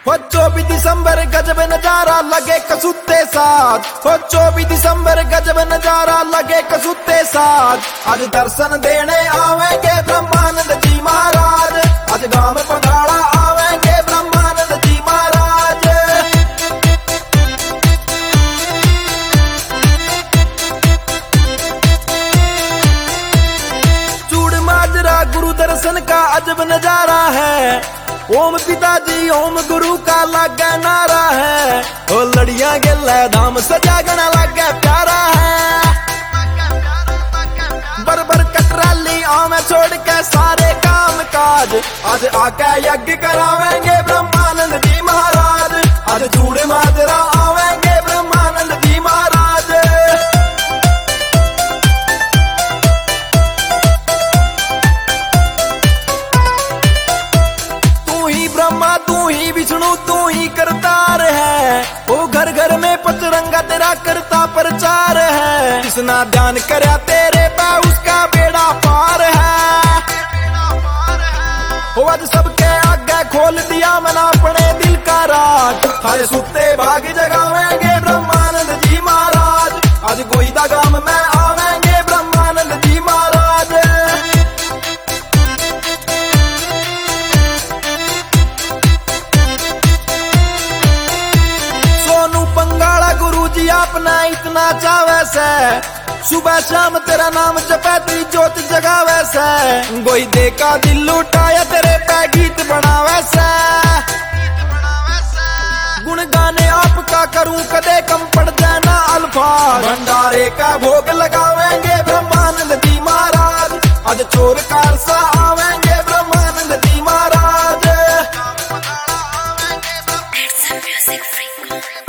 हो 24 दिसंबर गजब नजारा लगे कसुत्ते साथ। हो 24 दिसंबर गजब नजारा लगे कसुत्ते साथ। आज दर्शन देने आवेंगे ब्रह्मानंद जी महाराज। आज गांव पंगाड़ा आवेंगे ब्रह्मानंद जी महाराज। चूड़ माजरा गुरु दर्शन का अजब नजारा है। ओम पिताजी ओम गुरु का लागे नारा है। ओ लड़ियां गेला धाम सजा गना लागे प्यारा है। बरबर कटराली आवे छोड़ के सारे काम काज। आज आके यज्ञ करावेंगे ब्रह्मानंद जी महाराज। आज चूड़ माजरा आवेंगे ब्रह्मानंद जी महाराज। ब्रह्मा तू ही विष्णु तू ही करतार है। ओ घर घर में पचरंगा तेरा करता प्रचार है। जिसना ध्यान करया तेरे पे उसका बेड़ा पार है। ओ आज सबके आगे खोल दिया मना अपने दिल का राज। हर सुते भाग जगावेंगे ब्रह्मानंद जी महाराज। आज गोईदा गांव में आवेंगे ब्रह्मानंद जी महाराज। पंगाड़ा गुरु जी अपना इतना चावे से। सुबह शाम तेरा नाम जपे तेरी ज्योत जगावे से। कोई देखा दिल लुटाया तेरे पे गीत बनावे से। गुण गाने आपका करूं कदे कम पड़ जाए ना अल्फाज। भंडारे का भोग लगावेंगे ब्रह्मानंद जी महाराज। आज चोर कार सा आवेंगे ब्रह्मानंद जी महाराज।